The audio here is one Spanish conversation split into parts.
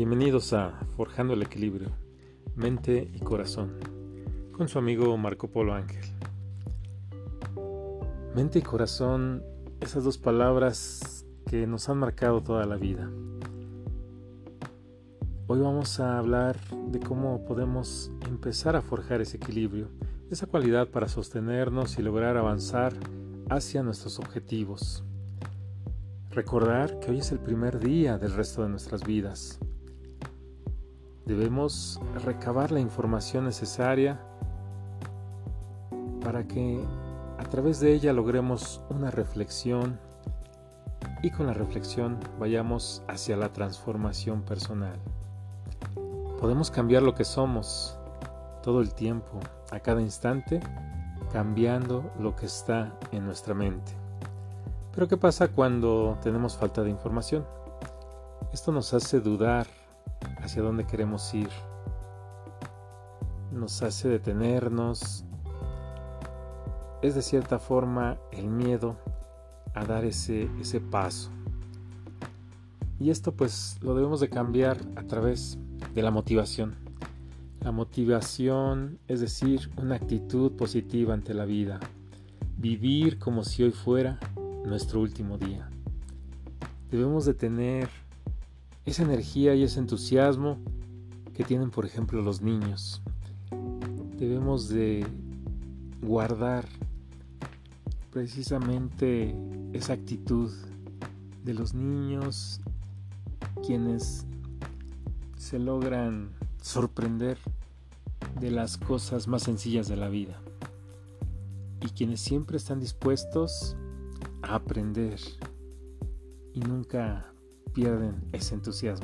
Bienvenidos a Forjando el Equilibrio, Mente y Corazón, con su amigo Marco Polo Ángel. Mente y corazón, esas dos palabras que nos han marcado toda la vida. Hoy vamos a hablar de cómo podemos empezar a forjar ese equilibrio, esa cualidad para sostenernos y lograr avanzar hacia nuestros objetivos. Recordar que hoy es el primer día del resto de nuestras vidas. Debemos recabar la información necesaria para que a través de ella logremos una reflexión y con la reflexión vayamos hacia la transformación personal. Podemos cambiar lo que somos todo el tiempo, a cada instante, cambiando lo que está en nuestra mente. Pero ¿qué pasa cuando tenemos falta de información? Esto nos hace dudar hacia dónde queremos ir, nos hace detenernos, es de cierta forma el miedo a dar ese paso. Y esto pues lo debemos de cambiar a través de la motivación. La motivación, es decir, una actitud positiva ante la vida, vivir como si hoy fuera nuestro último día. Debemos de tener esa energía y ese entusiasmo que tienen, por ejemplo, los niños. Debemos de guardar precisamente esa actitud de los niños, quienes se logran sorprender de las cosas más sencillas de la vida y quienes siempre están dispuestos a aprender y nunca pierden ese entusiasmo.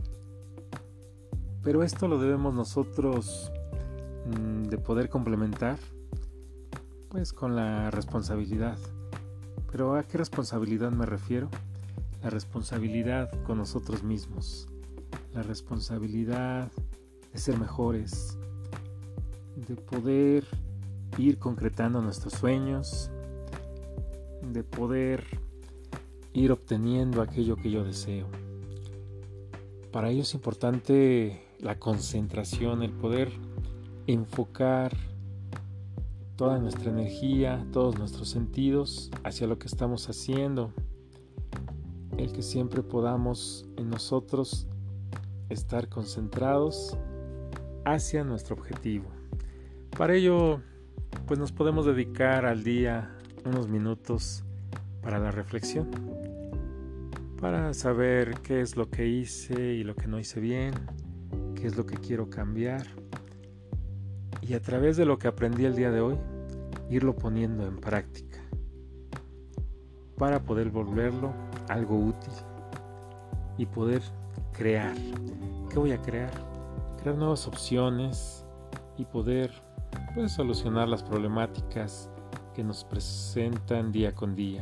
Pero esto lo debemos nosotros de poder complementar pues con la responsabilidad. ¿Pero a qué responsabilidad me refiero? La responsabilidad con nosotros mismos, la responsabilidad de ser mejores, de poder ir concretando nuestros sueños, de poder ir obteniendo aquello que yo deseo. Para ello es importante la concentración, el poder enfocar toda nuestra energía, todos nuestros sentidos hacia lo que estamos haciendo, el que siempre podamos en nosotros estar concentrados hacia nuestro objetivo. Para ello, pues nos podemos dedicar al día unos minutos para la reflexión, para saber qué es lo que hice y lo que no hice bien, qué es lo que quiero cambiar, y a través de lo que aprendí el día de hoy, irlo poniendo en práctica, para poder volverlo algo útil y poder crear. ¿Qué voy a crear? Crear nuevas opciones y poder solucionar las problemáticas que nos presentan día con día.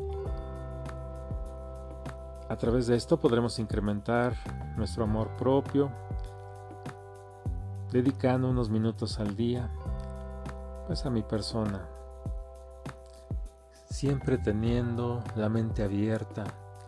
A través de esto podremos incrementar nuestro amor propio, dedicando unos minutos al día a mi persona, siempre teniendo la mente abierta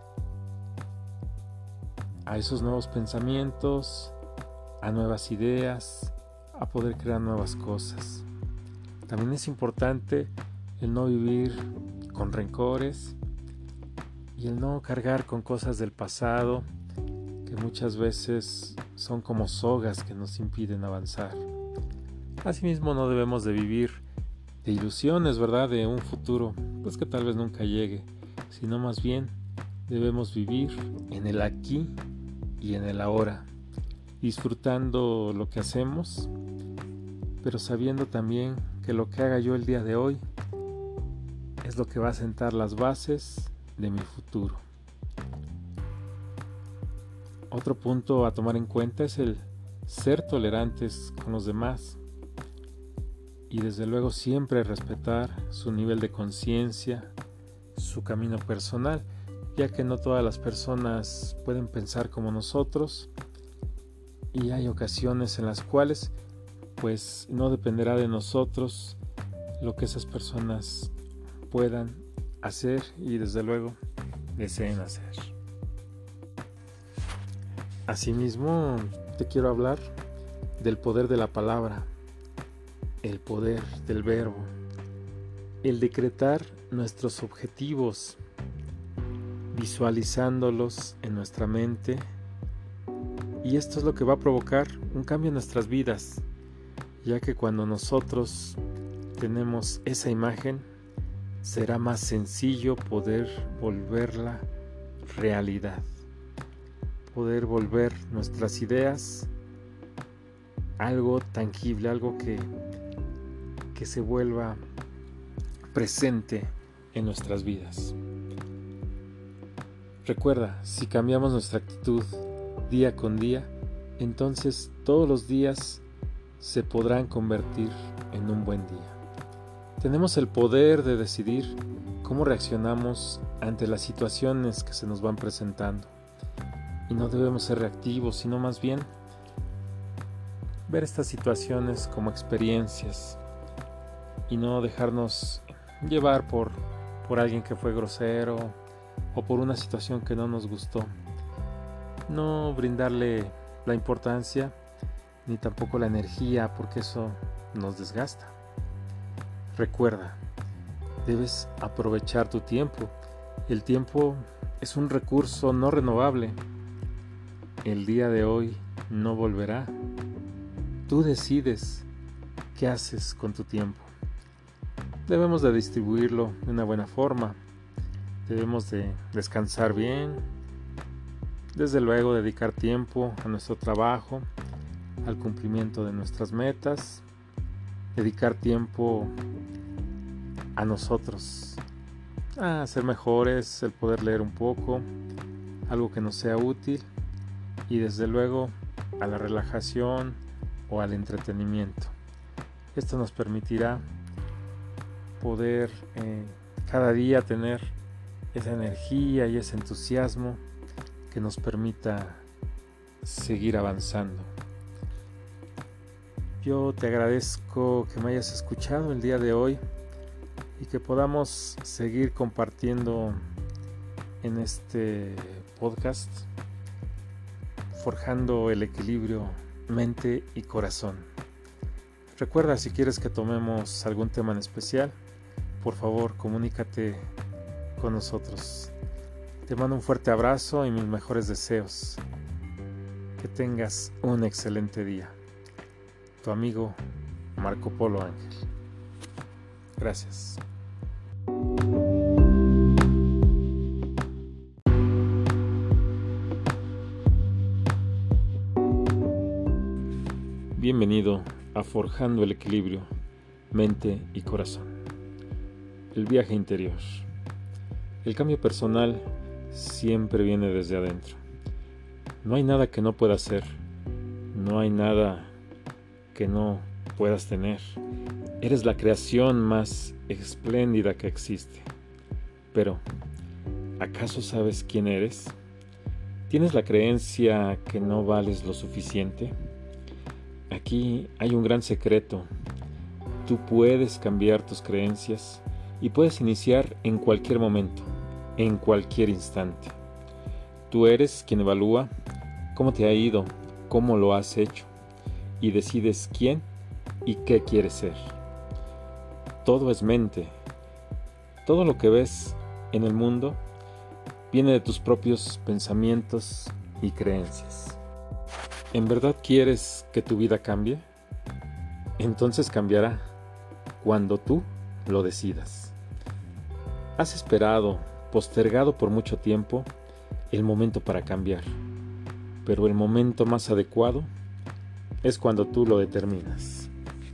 a esos nuevos pensamientos, a nuevas ideas, a poder crear nuevas cosas. También es importante el no vivir con rencores y el no cargar con cosas del pasado que muchas veces son como sogas que nos impiden avanzar. Asimismo, no debemos de vivir de ilusiones, ¿verdad?, de un futuro que tal vez nunca llegue, sino más bien debemos vivir en el aquí y en el ahora, disfrutando lo que hacemos, pero sabiendo también que lo que haga yo el día de hoy es lo que va a sentar las bases de mi futuro. Otro punto a tomar en cuenta es el ser tolerantes con los demás y desde luego siempre respetar su nivel de conciencia, su camino personal, ya que no todas las personas pueden pensar como nosotros y hay ocasiones en las cuales no dependerá de nosotros lo que esas personas puedan hacer y desde luego deseen hacer. Asimismo, te quiero hablar del poder de la palabra, el poder del verbo, el decretar nuestros objetivos, visualizándolos en nuestra mente, y esto es lo que va a provocar un cambio en nuestras vidas, ya que cuando nosotros tenemos esa imagen, será más sencillo poder volverla realidad, poder volver nuestras ideas algo tangible, algo que se vuelva presente en nuestras vidas. Recuerda, si cambiamos nuestra actitud día con día, entonces todos los días se podrán convertir en un buen día. Tenemos el poder de decidir cómo reaccionamos ante las situaciones que se nos van presentando. Y no debemos ser reactivos, sino más bien ver estas situaciones como experiencias y no dejarnos llevar por alguien que fue grosero o por una situación que no nos gustó. No brindarle la importancia ni tampoco la energía, porque eso nos desgasta. Recuerda, debes aprovechar tu tiempo. El tiempo es un recurso no renovable. El día de hoy no volverá. Tú decides qué haces con tu tiempo. Debemos de distribuirlo de una buena forma. Debemos de descansar bien. Desde luego dedicar tiempo a nuestro trabajo, al cumplimiento de nuestras metas. Dedicar tiempo a nosotros, a ser mejores, el poder leer un poco, algo que nos sea útil, y desde luego a la relajación o al entretenimiento. Esto nos permitirá poder cada día tener esa energía y ese entusiasmo que nos permita seguir avanzando. Yo te agradezco que me hayas escuchado el día de hoy y que podamos seguir compartiendo en este podcast, forjando el equilibrio mente y corazón. Recuerda, si quieres que tomemos algún tema en especial, por favor comunícate con nosotros. Te mando un fuerte abrazo y mis mejores deseos. Que tengas un excelente día. Tu amigo Marco Polo Ángel. Gracias. Bienvenido a Forjando el Equilibrio, Mente y Corazón. El viaje interior. El cambio personal siempre viene desde adentro. No hay nada que no puedas hacer. No hay nada que no puedas tener. Eres la creación más espléndida que existe. Pero, ¿acaso sabes quién eres? ¿Tienes la creencia que no vales lo suficiente? Aquí hay un gran secreto. Tú puedes cambiar tus creencias y puedes iniciar en cualquier momento, en cualquier instante. Tú eres quien evalúa cómo te ha ido, cómo lo has hecho, y decides quién y qué quieres ser. Todo es mente. Todo lo que ves en el mundo viene de tus propios pensamientos y creencias. ¿En verdad quieres que tu vida cambie? Entonces cambiará cuando tú lo decidas. Has esperado, postergado por mucho tiempo el momento para cambiar, pero el momento más adecuado es cuando tú lo determinas.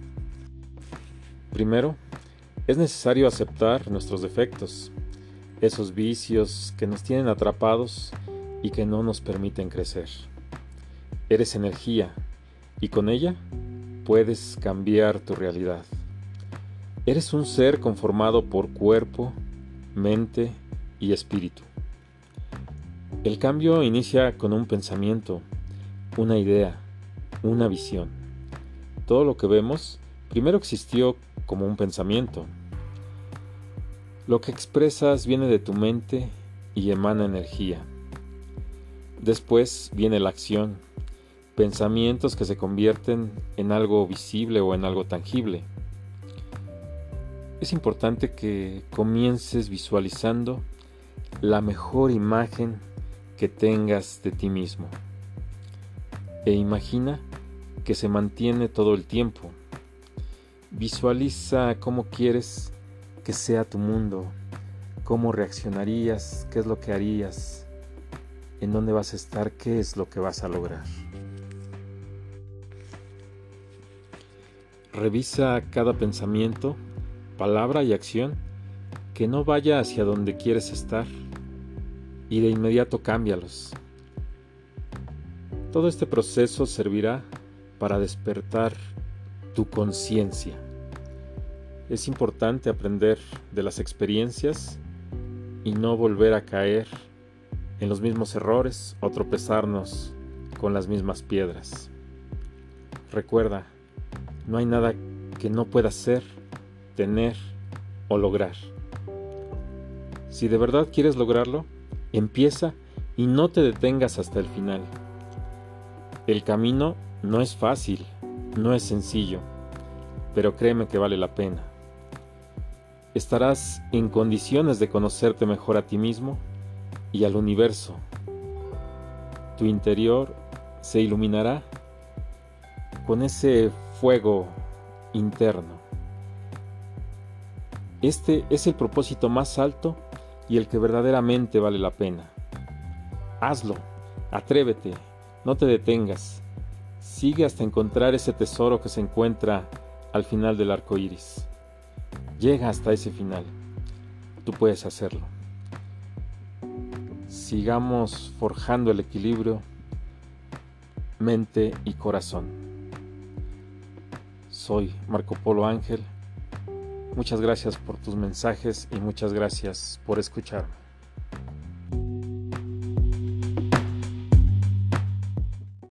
Primero, es necesario aceptar nuestros defectos, esos vicios que nos tienen atrapados y que no nos permiten crecer. Eres energía y con ella puedes cambiar tu realidad. Eres un ser conformado por cuerpo, mente y espíritu. El cambio inicia con un pensamiento, una idea, una visión. Todo lo que vemos primero existió como un pensamiento. Lo que expresas viene de tu mente y emana energía. Después viene la acción, pensamientos que se convierten en algo visible o en algo tangible. Es importante que comiences visualizando la mejor imagen que tengas de ti mismo. E imagina que se mantiene todo el tiempo. Visualiza cómo quieres que sea tu mundo, cómo reaccionarías, qué es lo que harías, en dónde vas a estar, qué es lo que vas a lograr. Revisa cada pensamiento, palabra y acción que no vaya hacia donde quieres estar y de inmediato cámbialos. Todo este proceso servirá para despertar tu conciencia. Es importante aprender de las experiencias y no volver a caer en los mismos errores o tropezarnos con las mismas piedras. Recuerda, no hay nada que no puedas ser, tener o lograr. Si de verdad quieres lograrlo, empieza y no te detengas hasta el final. El camino no es fácil, no es sencillo, pero créeme que vale la pena. Estarás en condiciones de conocerte mejor a ti mismo y al universo. Tu interior se iluminará con ese fuego interno. Este es el propósito más alto y el que verdaderamente vale la pena. Hazlo, atrévete, no te detengas. Sigue hasta encontrar ese tesoro que se encuentra al final del arco iris. Llega hasta ese final. Tú puedes hacerlo. Sigamos forjando el equilibrio, mente y corazón. Soy Marco Polo Ángel. Muchas gracias por tus mensajes y muchas gracias por escucharme.